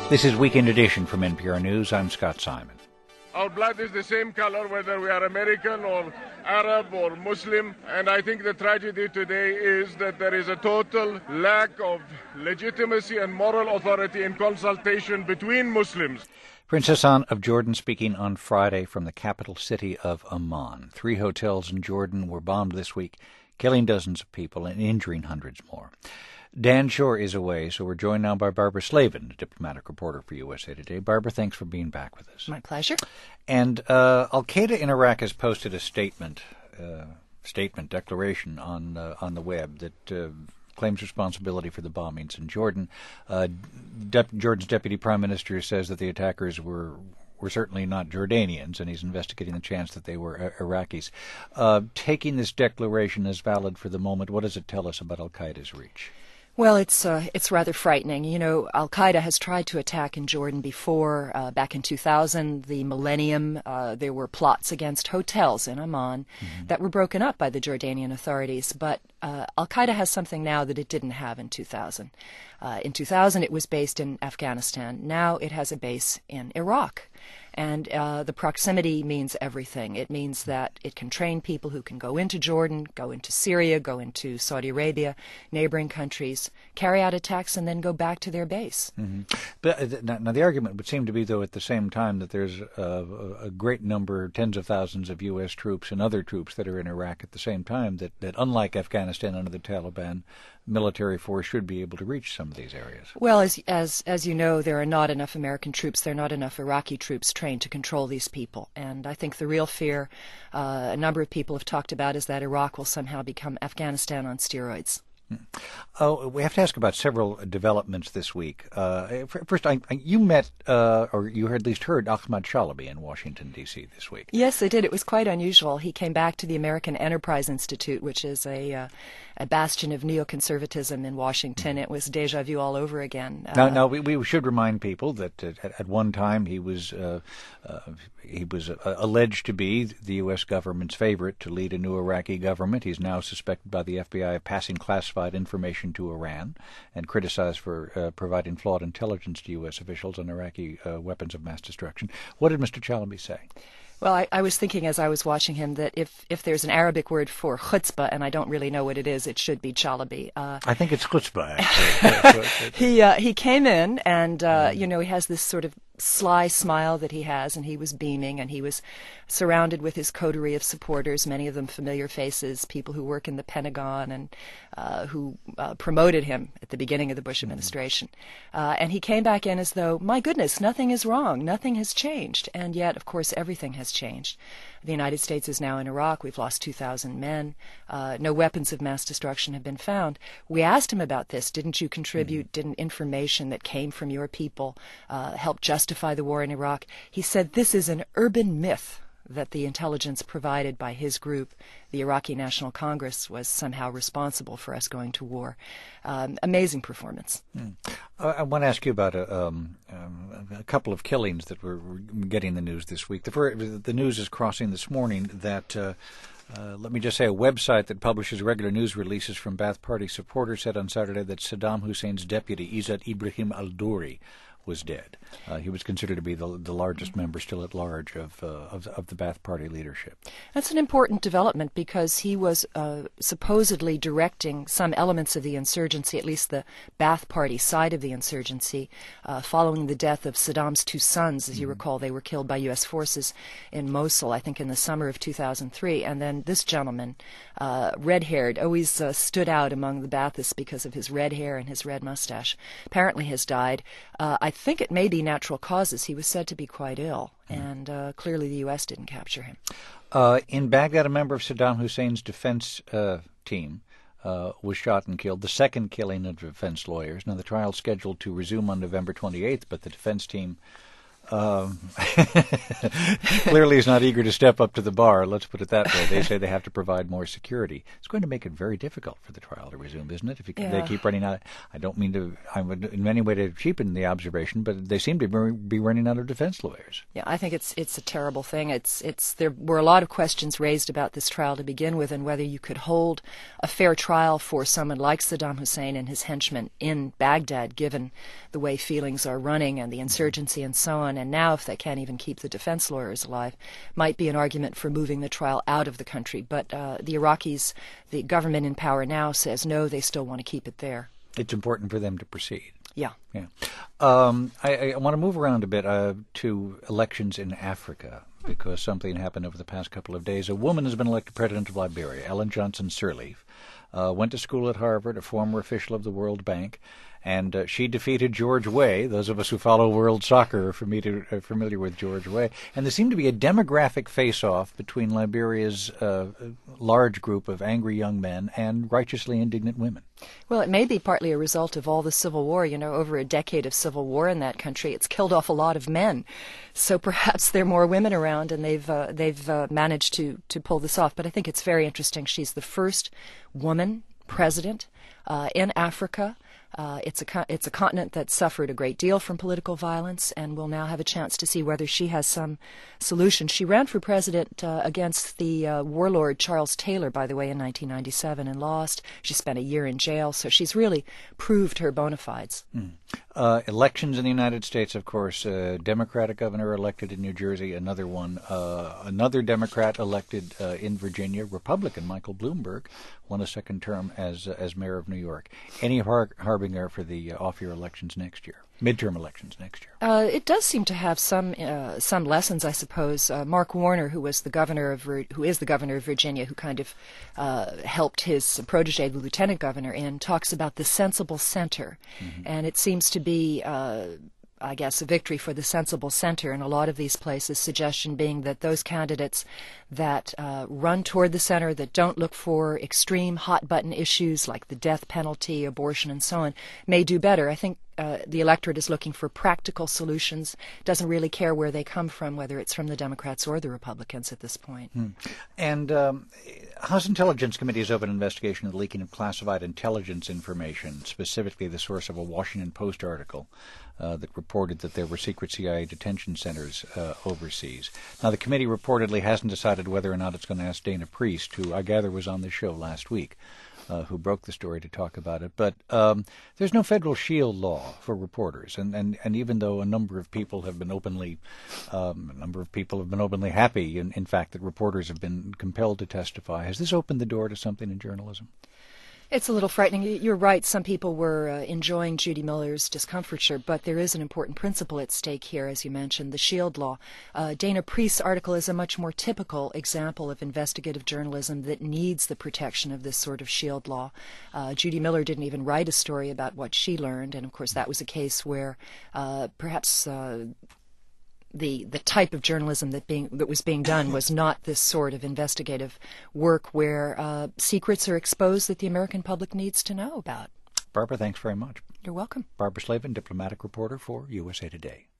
This is Weekend Edition from NPR News. I'm Scott Simon. Our blood is the same color whether we are American or Arab or Muslim, and I think the tragedy today is that there is a total lack of legitimacy and moral authority in consultation between Muslims. Prince Hassan of Jordan speaking on Friday from the capital city of Amman. 3 hotels in Jordan were bombed this week, killing dozens of people and injuring hundreds more. Dan Shore is away, so we're joined now by Barbara Slavin, a diplomatic reporter for USA Today. Barbara, thanks for being back with us. My pleasure. And Al-Qaeda in Iraq has posted a declaration on the web that claims responsibility for the bombings in Jordan. Jordan's deputy prime minister says that the attackers were certainly not Jordanians, and he's investigating the chance that they were Iraqis. Taking this declaration as valid for the moment, what does it tell us about Al-Qaeda's reach? Well, it's rather frightening. You know, Al-Qaeda has tried to attack in Jordan before. Back in 2000, the millennium, there were plots against hotels in Amman that were broken up by the Jordanian authorities. But Al-Qaeda has something now that it didn't have in 2000. In 2000, it was based in Afghanistan. Now it has a base in Iraq. And the proximity means everything. It means that it can train people who can go into Jordan, go into Syria, go into Saudi Arabia, neighboring countries, carry out attacks, and then go back to their base. Mm-hmm. But now the argument would seem to be, though, at the same time that there's a great number, tens of thousands of U.S. troops and other troops that are in Iraq at the same time, that unlike Afghanistan under the Taliban, military force should be able to reach some of these areas. Well, as you know, there are not enough American troops, there are not enough Iraqi troops trained to control these people. And I think the real fear a number of people have talked about is that Iraq will somehow become Afghanistan on steroids. We have to ask about several developments this week. First, you met, or you at least heard, Ahmad Chalabi in Washington, D.C. this week. Yes, I did. It was quite unusual. He came back to the American Enterprise Institute, which is a bastion of neoconservatism in Washington. It was deja vu all over again. Now we should remind people that at one time he was alleged to be the U.S. government's favorite to lead a new Iraqi government. He's now suspected by the FBI of passing classified information to Iran and criticized for providing flawed intelligence to U.S. officials on Iraqi weapons of mass destruction. What did Mr. Chalabi say? Well, I was thinking as I was watching him that if there's an Arabic word for chutzpah, and I don't really know what it is, it should be Chalabi. I think it's chutzpah, actually. He came in and, he has this sort of sly smile that he has, and he was beaming, and he was surrounded with his coterie of supporters, many of them familiar faces, people who work in the Pentagon and who promoted him at the beginning of the Bush administration. And he came back in as though, my goodness, nothing is wrong, nothing has changed. And yet, of course, everything has changed. The United States is now in Iraq. We've lost 2,000 men. No weapons of mass destruction have been found. We asked him about this. Didn't you contribute? Didn't information that came from your people help justify the war in Iraq? He said this is an urban myth that the intelligence provided by his group, the Iraqi National Congress, was somehow responsible for us going to war. Amazing performance. I want to ask you about a couple of killings that were getting the news this week. The news is crossing this morning that, let me just say, a website that publishes regular news releases from Ba'ath Party supporters said on Saturday that Saddam Hussein's deputy, Izzat Ibrahim al-Duri, was dead. He was considered to be the largest member still at large of the Ba'ath Party leadership. That's an important development because he was supposedly directing some elements of the insurgency, at least the Ba'ath Party side of the insurgency, following the death of Saddam's 2 sons. As you recall, they were killed by U.S. forces in Mosul, I think in the summer of 2003. And then this gentleman, red-haired, always stood out among the Baathists because of his red hair and his red mustache, apparently has died. I think it may be natural causes. He was said to be quite ill, and clearly the U.S. didn't capture him. In Baghdad, a member of Saddam Hussein's defense team was shot and killed, the second killing of defense lawyers. Now, the trial is scheduled to resume on November 28th, but the defense team Clearly he's not eager to step up to the bar, let's put it that way. They say they have to provide more security. It's going to make it very difficult for the trial to resume, isn't it? If they keep running out, I don't mean to, I would in any way to cheapen the observation, but they seem to be running out of defense lawyers. Yeah, I think it's a terrible thing. There were a lot of questions raised about this trial to begin with, and whether you could hold a fair trial for someone like Saddam Hussein and his henchmen in Baghdad, given the way feelings are running and the insurgency and so on. And now, if they can't even keep the defense lawyers alive, might be an argument for moving the trial out of the country. But the Iraqis, the government in power now, says no, they still want to keep it there. It's important for them to proceed. Yeah. Yeah. I want to move around a bit to elections in Africa, because something happened over the past couple of days. A woman has been elected president of Liberia, Ellen Johnson Sirleaf. Went to school at Harvard, a former official of the World Bank, and she defeated George Weah. Those of us who follow world soccer are familiar with George Weah. And there seemed to be a demographic face-off between Liberia's large group of angry young men and righteously indignant women. Well, it may be partly a result of all the civil war. You know, over a decade of civil war in that country, it's killed off a lot of men. So perhaps there are more women around, and they've managed to pull this off. But I think it's very interesting. She's the first woman president in Africa. It's a continent that suffered a great deal from political violence, and we'll now have a chance to see whether she has some solution. She ran for president against the warlord Charles Taylor, by the way, in 1997 and lost. She spent a year in jail, so she's really proved her bona fides. Elections in the United States, of course, Democratic governor elected in New Jersey, another Democrat elected in Virginia, Republican Michael Bloomberg won a second term as mayor of New York. Any harbinger for the off-year elections next year, midterm elections next year? It does seem to have some lessons, I suppose. Mark Warner, who is the governor of Virginia, who kind of helped his protege, the lieutenant governor, talks about the sensible center, and it seems to be I guess, a victory for the sensible center in a lot of these places, suggestion being that those candidates that run toward the center, that don't look for extreme hot-button issues like the death penalty, abortion, and so on, may do better. I think the electorate is looking for practical solutions, doesn't really care where they come from, whether it's from the Democrats or the Republicans at this point. And House Intelligence Committee has opened an investigation of the leaking of classified intelligence information, specifically the source of a Washington Post article that reported that there were secret CIA detention centers overseas. Now, the committee reportedly hasn't decided whether or not it's going to ask Dana Priest, who I gather was on the show last week, who broke the story, to talk about it. But there's no federal shield law for reporters, and even though a number of people have been openly happy, in fact, that reporters have been compelled to testify, has this opened the door to something in journalism? It's a little frightening. You're right. Some people were enjoying Judy Miller's discomfiture, but there is an important principle at stake here, as you mentioned, the shield law. Dana Priest's article is a much more typical example of investigative journalism that needs the protection of this sort of shield law. Judy Miller didn't even write a story about what she learned, and of course that was a case where perhaps the type of journalism that was being done was not this sort of investigative work where secrets are exposed that the American public needs to know about. Barbara, thanks very much. You're welcome. Barbara Slavin, diplomatic reporter for USA Today.